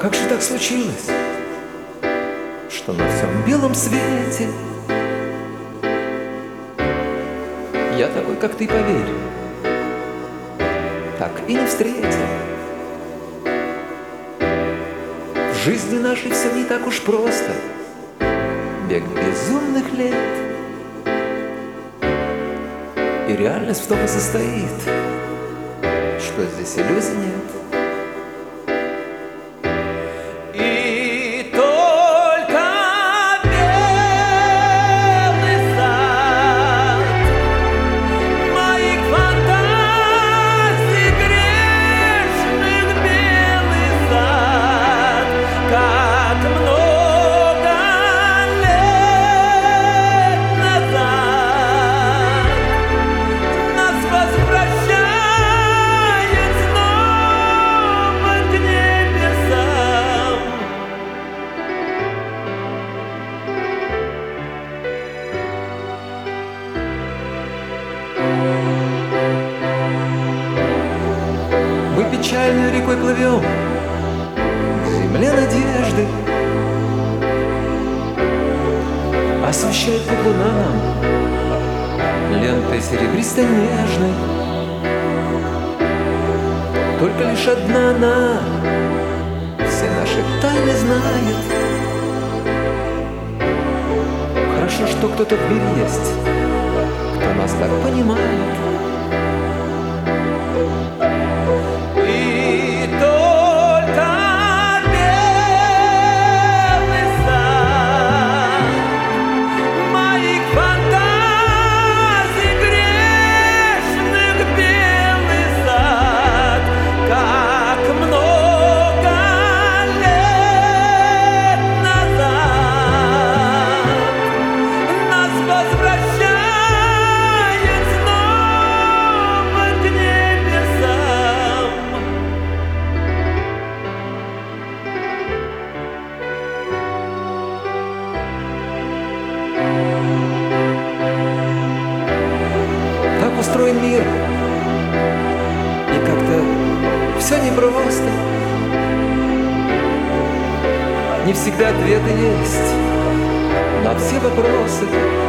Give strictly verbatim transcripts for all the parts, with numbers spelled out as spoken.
Как же так случилось, что на всем белом свете я такой, как ты, поверь, так и не встретил. В жизни нашей все не так уж просто, бег безумных лет. И реальность в том и состоит, что здесь иллюзий нет. Мы печальной рекой плывем к земле надежды, освещает путь луна нам лентой серебристо-нежной. Только лишь одна она все наши тайны знает. Хорошо, что кто-то в мире есть, кто нас так понимает. Так устроен мир, и как-то все непросто. Не всегда ответы есть на все вопросы.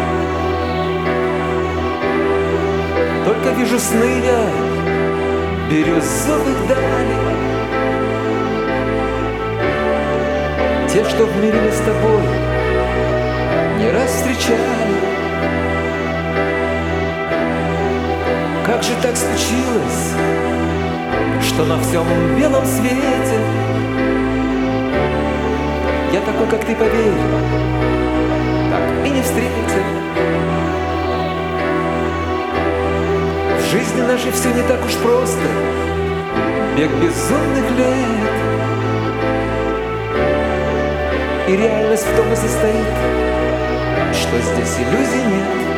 Только вижу сны я бирюзовых далей, те, что в мире мы с тобой не раз встречали. Как же так случилось, что на всем белом свете я такой, как ты, поверь, так и не встретил. В жизни нашей все не так уж просто, бег безумных лет. И реальность в том и состоит, что здесь иллюзий нет.